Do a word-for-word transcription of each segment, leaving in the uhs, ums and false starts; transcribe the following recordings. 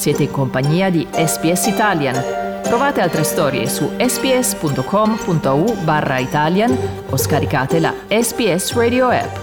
Siete in compagnia di S B S Italian. Trovate altre storie su sbs.com.au barra Italian o scaricate la S B S Radio app.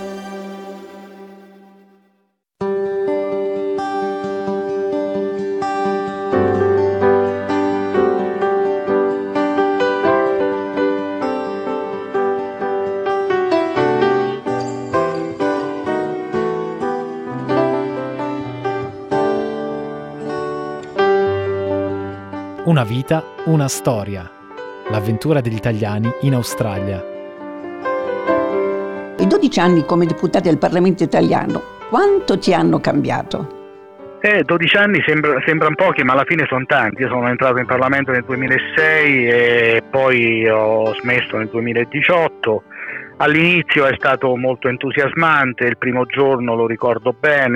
Una vita, una storia. L'avventura degli italiani in Australia. I dodici anni come deputato del Parlamento italiano, quanto ti hanno cambiato? Eh, dodici anni sembra, sembrano pochi, ma alla fine sono tanti. Io sono entrato in Parlamento nel duemilasei e poi ho smesso nel duemiladiciotto. All'inizio è stato molto entusiasmante, il primo giorno lo ricordo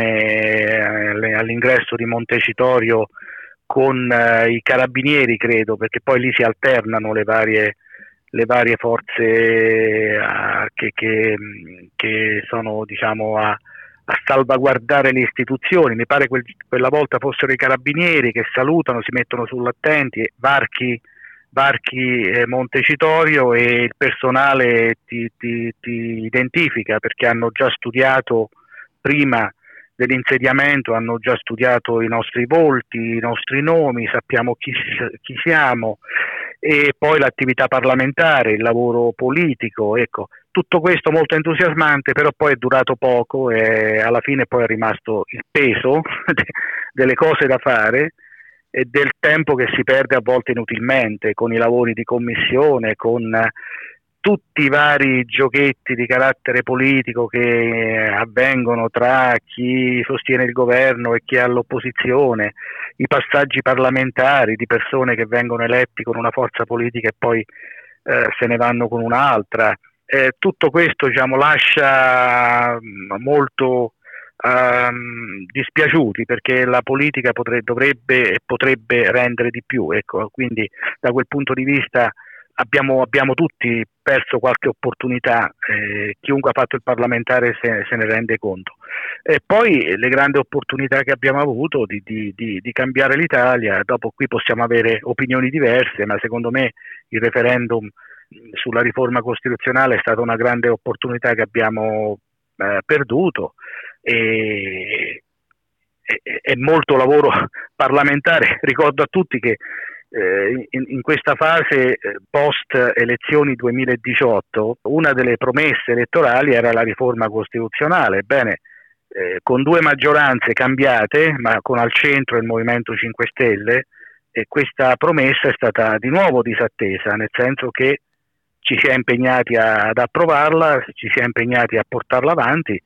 bene, all'ingresso di Montecitorio con eh, i carabinieri, credo, perché poi lì si alternano le varie, le varie forze eh, che, che, che sono, diciamo, a, a salvaguardare le istituzioni. Mi pare quel, quella volta fossero i carabinieri che salutano, si mettono sull'attenti, varchi, varchi eh, Montecitorio, e il personale ti, ti, ti identifica perché hanno già studiato prima dell'insediamento, hanno già studiato i nostri volti, i nostri nomi, sappiamo chi, chi siamo, e poi l'attività parlamentare, il lavoro politico, ecco, tutto questo molto entusiasmante, però poi è durato poco e alla fine poi è rimasto il peso delle cose da fare e del tempo che si perde a volte inutilmente con i lavori di commissione, con tutti i vari giochetti di carattere politico che avvengono tra chi sostiene il governo e chi è all'opposizione, i passaggi parlamentari di persone che vengono eletti con una forza politica e poi eh, se ne vanno con un'altra. Eh, tutto questo, diciamo, lascia molto um, dispiaciuti, perché la politica potrebbe, dovrebbe e potrebbe rendere di più, ecco, quindi da quel punto di vista Abbiamo, abbiamo tutti perso qualche opportunità, eh, chiunque ha fatto il parlamentare se, se ne rende conto. E poi le grandi opportunità che abbiamo avuto di, di, di, di cambiare l'Italia. Dopo qui possiamo avere opinioni diverse, ma secondo me il referendum sulla riforma costituzionale è stata una grande opportunità che abbiamo eh, perduto, e, e, e molto lavoro parlamentare. Ricordo a tutti che In, in questa fase post elezioni duemiladiciotto una delle promesse elettorali era la riforma costituzionale. Bene, eh, con due maggioranze cambiate, ma con al centro il Movimento cinque Stelle, e questa promessa è stata di nuovo disattesa, nel senso che ci si è impegnati a, ad approvarla, ci si è impegnati a portarla avanti,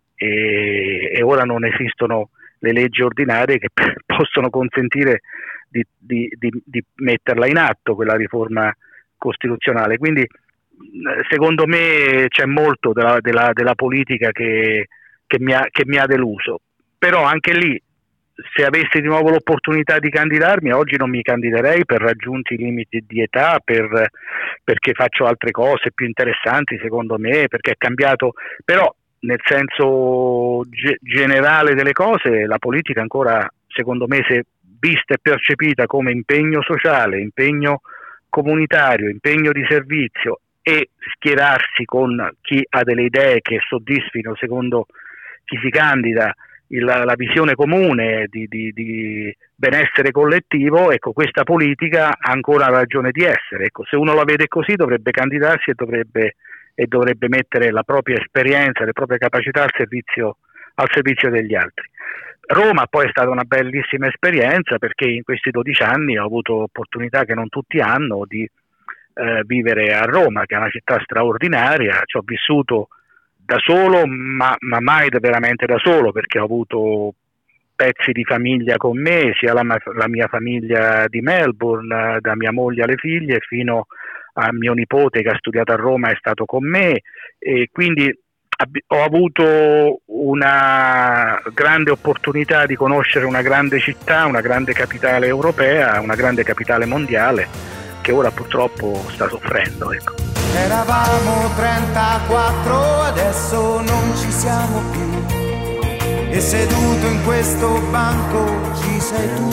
e, e ora non esistono le leggi ordinarie che possono consentire Di, di, di, di metterla in atto, quella riforma costituzionale. Quindi secondo me c'è molto della, della, della politica che, che, mi ha, che mi ha deluso, però anche lì, se avessi di nuovo l'opportunità di candidarmi, oggi non mi candiderei per raggiunti i limiti di età, per, perché faccio altre cose più interessanti secondo me, perché è cambiato, però nel senso ge- generale delle cose la politica ancora, secondo me, se vista e percepita come impegno sociale, impegno comunitario, impegno di servizio, e schierarsi con chi ha delle idee che soddisfino, secondo chi si candida, il, la visione comune di, di, di benessere collettivo, ecco, questa politica ha ancora ragione di essere. Ecco, se uno la vede così dovrebbe candidarsi e dovrebbe, e dovrebbe mettere la propria esperienza, le proprie capacità al servizio, al servizio degli altri. Roma poi è stata una bellissima esperienza, perché in questi dodici anni ho avuto opportunità che non tutti hanno di eh, vivere a Roma, che è una città straordinaria. Ci ho vissuto da solo, ma, ma mai veramente da solo, perché ho avuto pezzi di famiglia con me, sia la, la mia famiglia di Melbourne, da mia moglie alle figlie, fino a mio nipote che ha studiato a Roma, è stato con me, e quindi ho avuto una grande opportunità di conoscere una grande città, una grande capitale europea, una grande capitale mondiale, che ora purtroppo sta soffrendo, ecco. Eravamo trentaquattro, adesso non ci siamo più. e seduto in questo banco ci sei tu.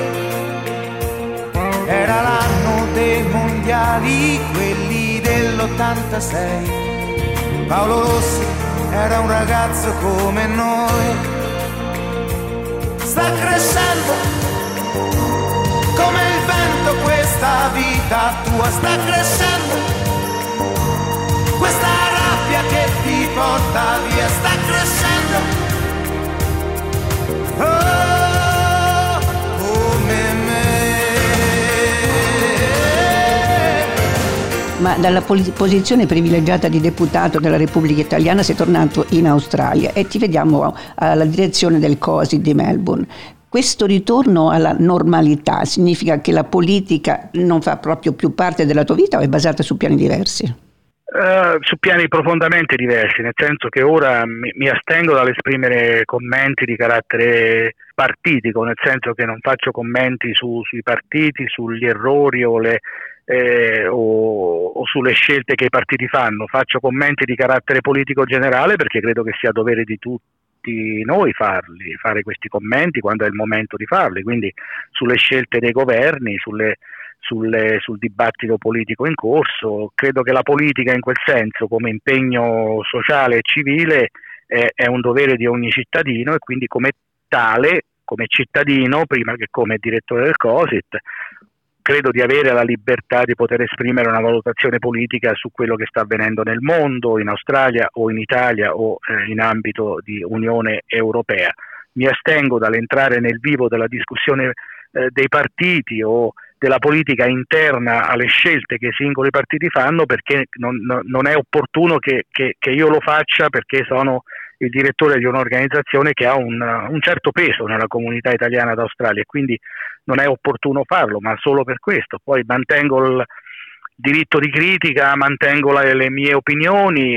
Era l'anno dei mondiali, quelli dell'ottantasei. Paolo Rossi era un ragazzo come noi. Sta crescendo come il vento questa vita tua, sta crescendo questa rabbia che ti porta via, sta crescendo. Oh, come me. Ma dalla poli- posizione privilegiata di deputato della Repubblica Italiana sei tornato in Australia e ti vediamo alla direzione del COSI di Melbourne. Questo ritorno alla normalità significa che la politica non fa proprio più parte della tua vita o è basata su piani diversi? Uh, su piani profondamente diversi, nel senso che ora mi, mi astengo dall'esprimere commenti di carattere partitico, nel senso che non faccio commenti su, sui partiti, sugli errori o, le, eh, o, o sulle scelte che i partiti fanno. Faccio commenti di carattere politico generale perché credo che sia dovere di tutti noi farli, fare questi commenti quando è il momento di farli, quindi sulle scelte dei governi, sulle Sulle, sul dibattito politico in corso. Credo che la politica in quel senso, come impegno sociale e civile, è, è un dovere di ogni cittadino e quindi come tale, come cittadino, prima che come direttore del COSIT, credo di avere la libertà di poter esprimere una valutazione politica su quello che sta avvenendo nel mondo, in Australia o in Italia o eh, in ambito di Unione Europea. Mi astengo dall'entrare nel vivo della discussione eh, dei partiti o della politica interna alle scelte che i singoli partiti fanno, perché non, non è opportuno che, che, che io lo faccia, perché sono il direttore di un'organizzazione che ha un, un certo peso nella comunità italiana d'Australia e quindi non è opportuno farlo, ma solo per questo. Poi mantengo il diritto di critica, mantengo la, le mie opinioni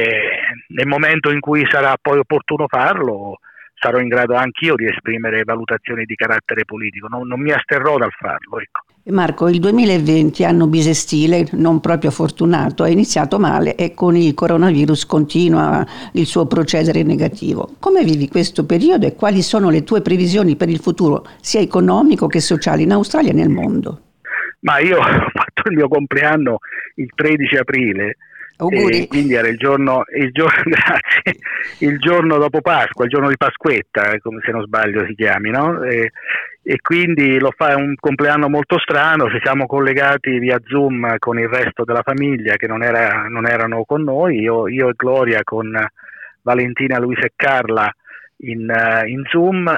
e nel momento in cui sarà poi opportuno farlo sarò in grado anch'io di esprimere valutazioni di carattere politico, non, non mi asterrò dal farlo. Ecco. Marco, il duemilaventi, anno bisestile, non proprio fortunato, è iniziato male e con il coronavirus continua il suo procedere negativo. Come vivi questo periodo e quali sono le tue previsioni per il futuro, sia economico che sociale, in Australia e nel mondo? Ma io ho fatto il mio compleanno il tredici aprile. Auguri. E quindi era il giorno, il giorno, grazie, il giorno dopo Pasqua, il giorno di Pasquetta, come se non sbaglio si chiami, no? E, e quindi lo fa un compleanno molto strano, ci siamo collegati via Zoom con il resto della famiglia che non, era, non erano con noi, io, io e Gloria con Valentina, Luisa e Carla in, in Zoom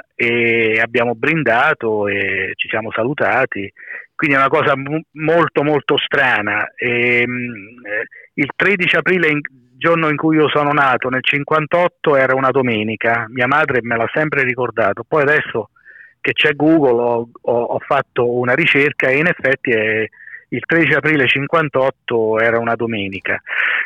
e abbiamo brindato e ci siamo salutati. Quindi è una cosa m- molto molto strana. E, mh, il tredici aprile, il giorno in cui io sono nato, nel cinquantotto, era una domenica. Mia madre me l'ha sempre ricordato. Poi adesso che c'è Google ho, ho, ho fatto una ricerca e in effetti è, il tredici aprile cinquantotto era una domenica.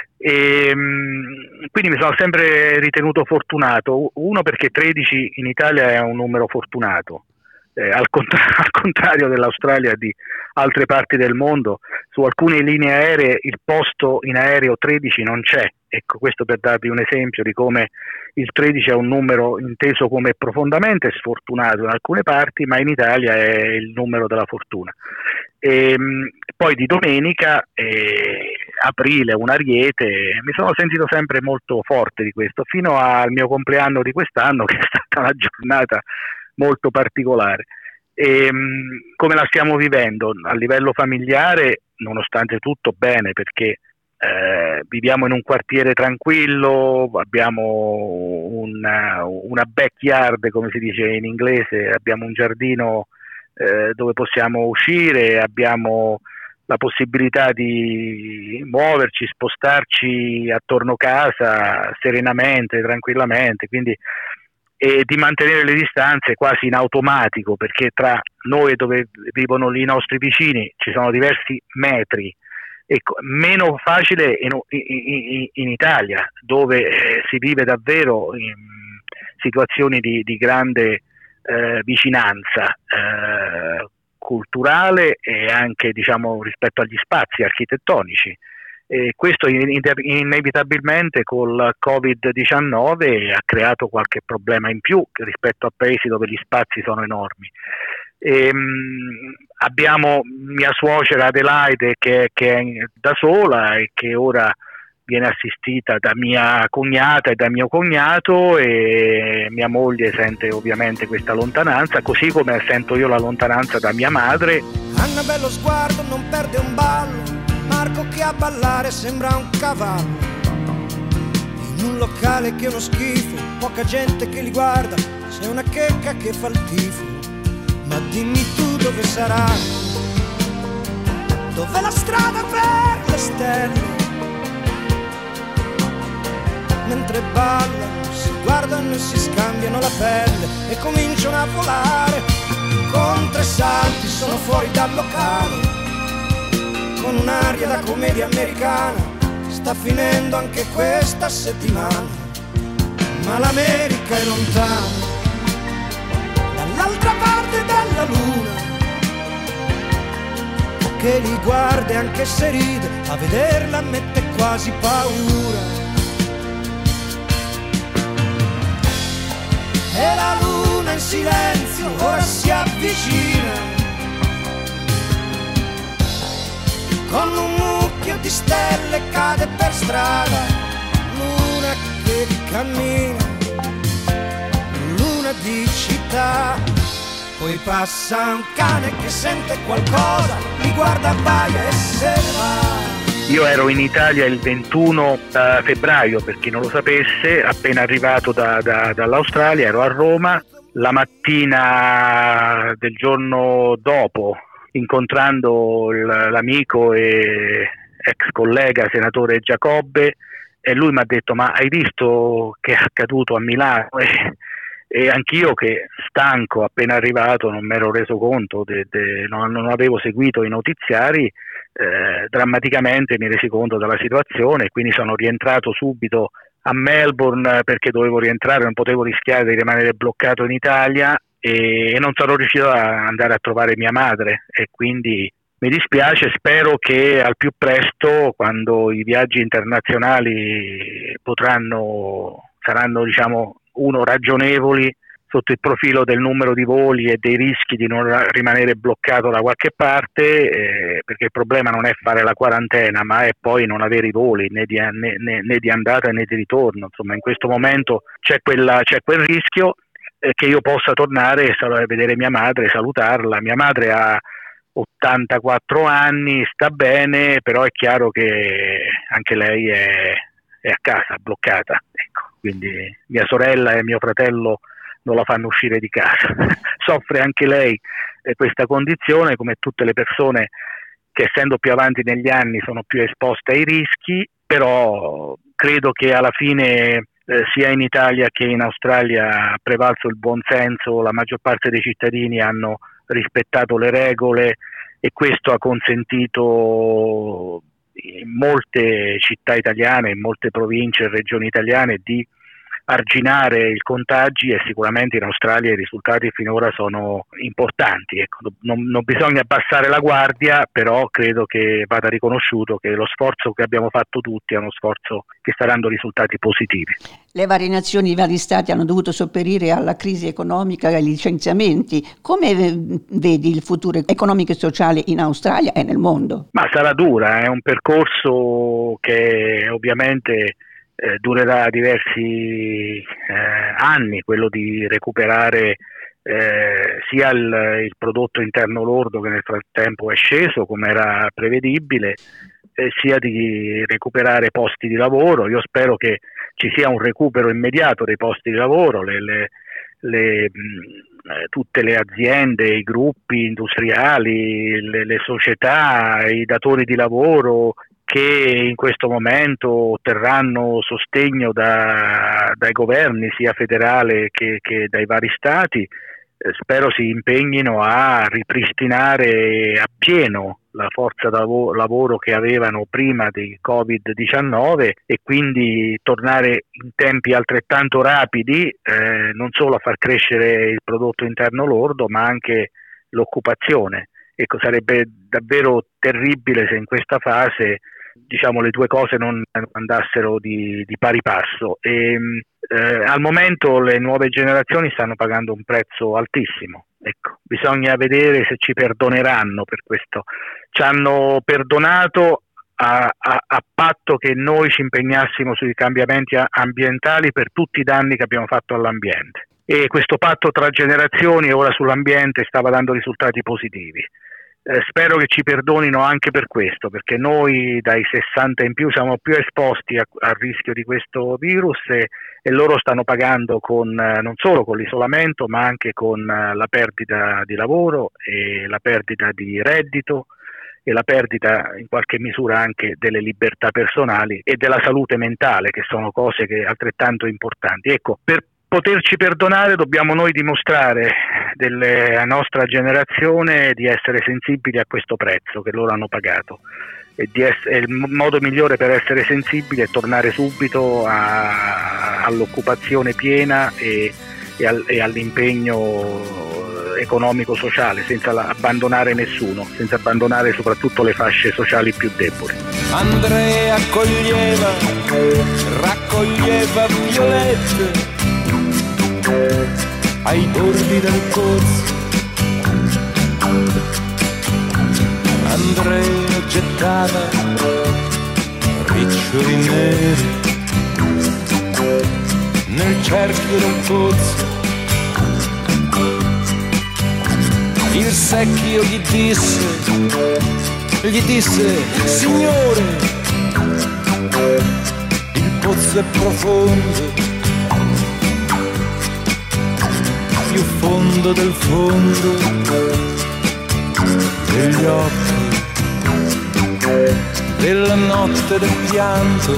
E, mh, quindi mi sono sempre ritenuto fortunato. Uno, perché tredici in Italia è un numero fortunato. Eh, al, contra- al contrario dell'Australia e di altre parti del mondo, su alcune linee aeree il posto in aereo tredici non c'è. Ecco, questo per darvi un esempio di come il tredici è un numero inteso come profondamente sfortunato in alcune parti, ma in Italia è il numero della fortuna. E, mh, poi di domenica, eh, aprile, un ariete, mi sono sentito sempre molto forte di questo, fino al mio compleanno di quest'anno, che è stata una giornata molto particolare. E, mh, come la stiamo vivendo a livello familiare, nonostante tutto bene, perché eh, viviamo in un quartiere tranquillo, abbiamo una, una backyard, come si dice in inglese, abbiamo un giardino eh, dove possiamo uscire, abbiamo la possibilità di muoverci, spostarci attorno casa serenamente, tranquillamente, quindi e di mantenere le distanze quasi in automatico, perché tra noi e dove vivono i nostri vicini ci sono diversi metri. Ecco, meno facile in, in, in Italia, dove eh, si vive davvero in situazioni di, di grande eh, vicinanza eh, culturale e anche, diciamo, rispetto agli spazi architettonici. E questo inevitabilmente col covid diciannove ha creato qualche problema in più rispetto a paesi dove gli spazi sono enormi. E, mh, abbiamo mia suocera Adelaide che, che è da sola e che ora viene assistita da mia cognata e da mio cognato, e mia moglie sente ovviamente questa lontananza, così come sento io la lontananza da mia madre. Anna bello sguardo, non perde un ballo, Marco che a ballare sembra un cavallo, in un locale che è uno schifo, poca gente che li guarda, c'è una checca che fa il tifo. Ma dimmi tu dove sarà, dov'è la strada per le stelle, mentre ballano, si guardano e si scambiano la pelle e cominciano a volare. Con tre salti sono fuori dal locale, con un'aria da commedia americana. Sta finendo anche questa settimana, ma l'America è lontana, dall'altra parte della luna, che li guarda anche se ride, a vederla mette quasi paura. E la luna in silenzio ora si avvicina, con un mucchio di stelle cade per strada. Luna che cammina, luna di città. Poi passa un cane che sente qualcosa, li guarda, abbaia e se ne va. Io ero in Italia il ventuno febbraio, per chi non lo sapesse, appena arrivato da, da, dall'Australia, ero a Roma. La mattina del giorno dopo, incontrando il, l'amico e ex collega senatore Giacobbe, e lui mi ha detto: ma hai visto che è accaduto a Milano? E, e anch'io, che stanco appena arrivato, non mi ero reso conto, de, de, non, non avevo seguito i notiziari. Eh, drammaticamente mi resi conto della situazione, quindi sono rientrato subito a Melbourne perché dovevo rientrare, non potevo rischiare di rimanere bloccato in Italia, e, e non sono riuscito a andare a trovare mia madre, e quindi mi dispiace. Spero che al più presto, quando i viaggi internazionali potranno saranno diciamo uno ragionevoli sotto il profilo del numero di voli e dei rischi di non rimanere bloccato da qualche parte, eh, perché il problema non è fare la quarantena, ma è poi non avere i voli né di, né, né, né di andata né di ritorno. Insomma, in questo momento c'è, quella, c'è quel rischio eh, che io possa tornare a vedere mia madre, salutarla. Mia madre ha ottantaquattro anni, sta bene, però è chiaro che anche lei è, è a casa, bloccata. Ecco, quindi mia sorella e mio fratello non la fanno uscire di casa. Soffre anche lei eh, questa condizione, come tutte le persone che, essendo più avanti negli anni, sono più esposte ai rischi, però credo che alla fine eh, sia in Italia che in Australia ha prevalso il buon senso, la maggior parte dei cittadini hanno rispettato le regole, e questo ha consentito in molte città italiane, in molte province e regioni italiane di arginare i contagi, e sicuramente in Australia i risultati finora sono importanti. Ecco, non, non bisogna abbassare la guardia, però credo che vada riconosciuto che lo sforzo che abbiamo fatto tutti è uno sforzo che sta dando risultati positivi. Le varie nazioni, i vari stati hanno dovuto sopperire alla crisi economica e ai licenziamenti. Come vedi il futuro economico e sociale in Australia e nel mondo? Ma sarà dura, è un percorso che ovviamente Eh, durerà diversi eh, anni, quello di recuperare eh, sia il, il prodotto interno lordo, che nel frattempo è sceso come era prevedibile, eh, sia di recuperare posti di lavoro. Io spero che ci sia un recupero immediato dei posti di lavoro. Le, le, le, mh, tutte le aziende, i gruppi industriali, le, le società, i datori di lavoro che in questo momento otterranno sostegno da, dai governi sia federale che, che dai vari stati, eh, spero si impegnino a ripristinare appieno la forza da lavoro che avevano prima del covid diciannove, e quindi tornare in tempi altrettanto rapidi eh, non solo a far crescere il prodotto interno lordo, ma anche l'occupazione. Ecco, sarebbe davvero terribile se in questa fase diciamo le due cose non andassero di, di pari passo. E, eh, al momento le nuove generazioni stanno pagando un prezzo altissimo. Ecco, bisogna vedere se ci perdoneranno per questo. Ci hanno perdonato a, a, a patto che noi ci impegnassimo sui cambiamenti ambientali per tutti i danni che abbiamo fatto all'ambiente. E questo patto tra generazioni ora sull'ambiente stava dando risultati positivi. Eh, spero che ci perdonino anche per questo, perché noi dai sessanta in più siamo più esposti a, al rischio di questo virus e, e loro stanno pagando con, eh, non solo con l'isolamento, ma anche con eh, la perdita di lavoro e la perdita di reddito e la perdita in qualche misura anche delle libertà personali e della salute mentale, che sono cose che altrettanto importanti. Ecco, per poterci perdonare dobbiamo noi dimostrare della nostra generazione di essere sensibili a questo prezzo che loro hanno pagato, e, di ess- e il modo migliore per essere sensibili è tornare subito a- all'occupazione piena e, e, al- e all'impegno economico-sociale, senza la- abbandonare nessuno, senza abbandonare soprattutto le fasce sociali più deboli. Andrea coglieva, raccoglieva violette ai bordi del corso. Andrea gettava riccioli neri nel cerchio del pozzo. Il secchio gli disse, gli disse: signore, il pozzo è profondo, più fondo del fondo degli occhi, della notte del pianto.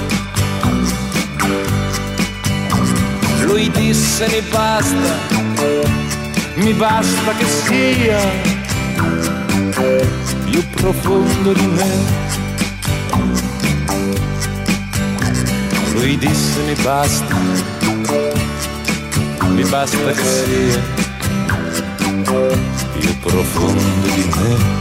Lui disse: mi basta, mi basta che sia più profondo di me. Lui disse: mi basta, mi basta che sia più profondo di me.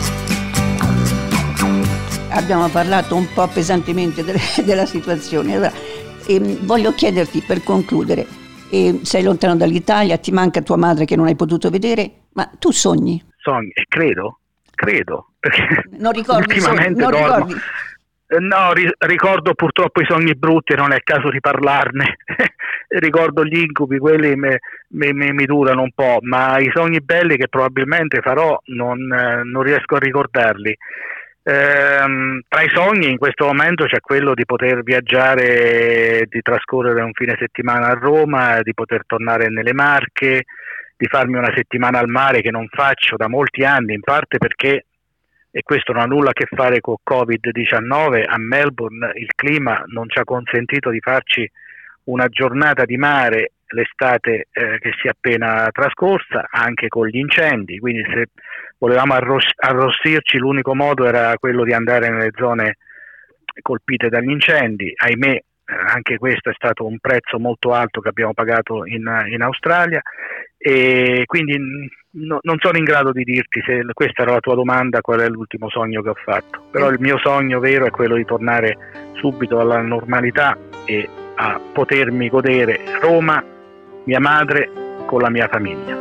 Abbiamo parlato un po' pesantemente de- della situazione. Allora, ehm, voglio chiederti per concludere, eh, sei lontano dall'Italia, ti manca tua madre che non hai potuto vedere, ma tu sogni? Sogni, e credo, credo, perché Non ricordi, ultimamente non dormo. ricordi? No, ri- ricordo purtroppo i sogni brutti, non è il caso di parlarne. Ricordo gli incubi, quelli me, me, me, mi durano un po', ma i sogni belli che probabilmente farò non, eh, non riesco a ricordarli. Ehm, tra i sogni in questo momento c'è quello di poter viaggiare, di trascorrere un fine settimana a Roma, di poter tornare nelle Marche, di farmi una settimana al mare che non faccio da molti anni, in parte perché, e questo non ha nulla a che fare con covid diciannove, a Melbourne il clima non ci ha consentito di farci una giornata di mare l'estate eh, che si è appena trascorsa, anche con gli incendi, quindi se volevamo arros- arrossirci l'unico modo era quello di andare nelle zone colpite dagli incendi. Ahimè, eh, anche questo è stato un prezzo molto alto che abbiamo pagato in, in Australia, e quindi no, non sono in grado di dirti, se questa era la tua domanda, qual è l'ultimo sogno che ho fatto, però il mio sogno vero è quello di tornare subito alla normalità e a potermi godere Roma, mia madre, con la mia famiglia.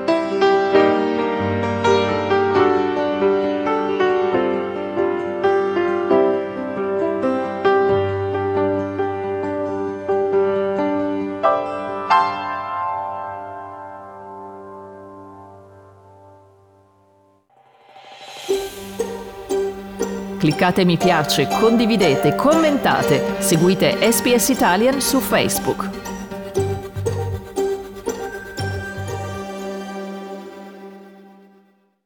Cliccate mi piace, condividete, commentate, seguite S B S Italian su Facebook.